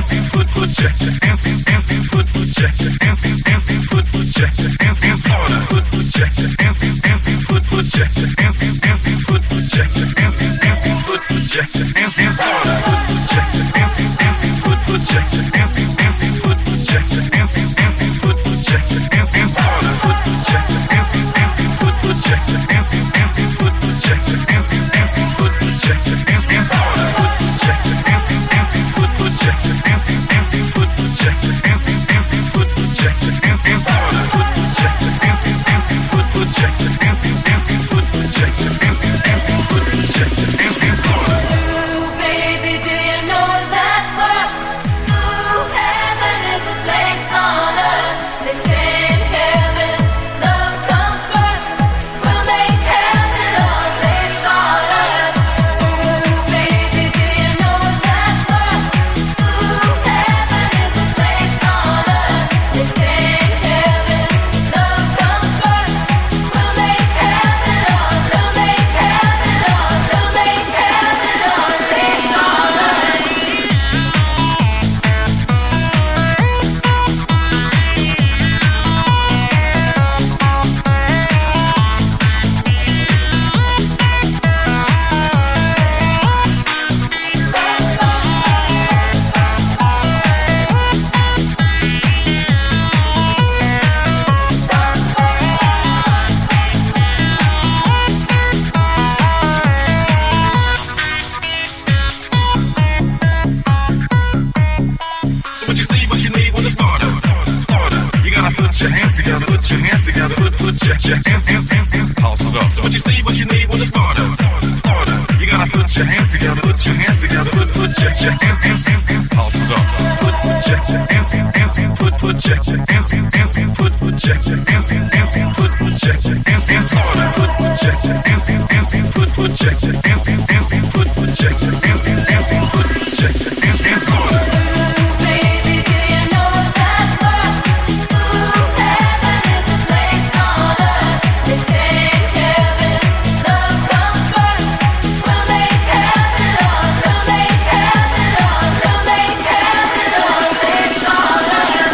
dancing foot check, dancing foot check, dancing foot check, dancing foot check, dancing foot check, dancing foot check, dancing foot check, dancing check, dancing foot check, dancing foot check, dancing foot check, dancing foot check, dancing foot check, dancing foot check, dancing foot check, dancing check, dancing foot check, dancing foot check, dancing foot check, dancing foot check, dancing foot check, dancing foot check, dancing foot check, dancing Ooh, baby, do you know what that's worth? Ooh, heaven is a place on earth. They say in heaven, love comes first. We'll make heaven our place on earth. Ooh, baby, do you know what that's worth? Ooh, heaven is a place on earth. They say in heaven, love comes first. We'll make heaven our, we'll make heaven our, we'll make heaven our place on earth. So what you see, what you need was a starter. You gotta put your hands together, put your hands together, put your hands, toss it up. So what you see, what you need was a starter. You gotta put your hands together, put your hands together, put your hands, toss it up. Put check, hands, foot check, hands, foot check, hands, foot check, hands, starter. Put check, hands, foot check, hands, foot check, hands, foot check, hands, starter. Baby, do you know what that's worth? Ooh, heaven is a place on earth. They say in heaven, love comes first. We'll make heaven our, we'll make heaven our, we'll make heaven our place on earth.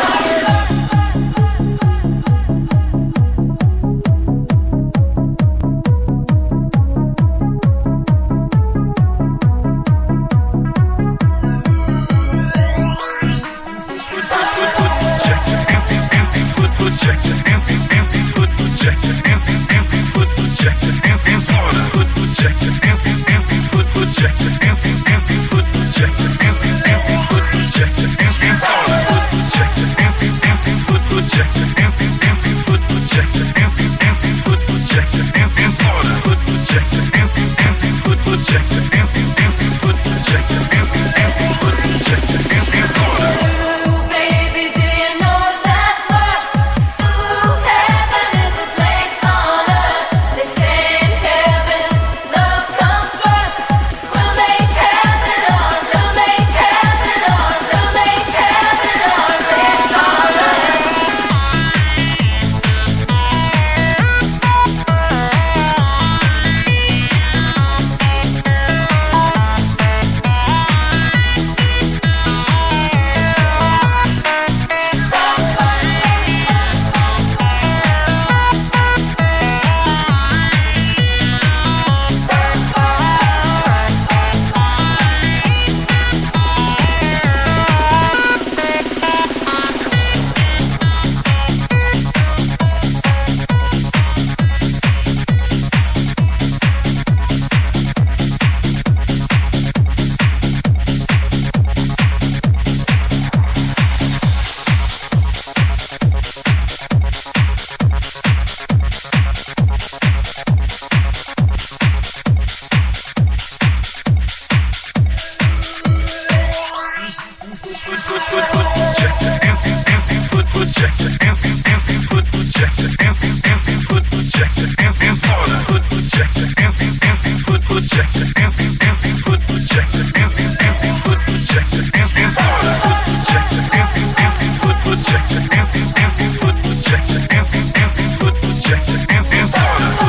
Dancing foot check, dancing foot check, dancing foot check, dancing foot check, dancing foot check, dancing foot check, dancing foot check, dancing foot check, dancing foot check, dancing foot check, dancing foot check, dancing foot check, dancing foot check, dancing foot check, dancing foot check, dancing Ooh, baby, do you know what that's worth? Ooh, heaven is a place on earth. They say in heaven, love comes first. We'll make heaven our, we'll make heaven our, we'll make heaven our place on earth. Dancing foot check, dancing foot check, dancing foot check, dancing foot check, dancing foot check, dancing foot check, dancing foot check, dancing check, dancing foot check, dancing foot check, dancing foot check, dancing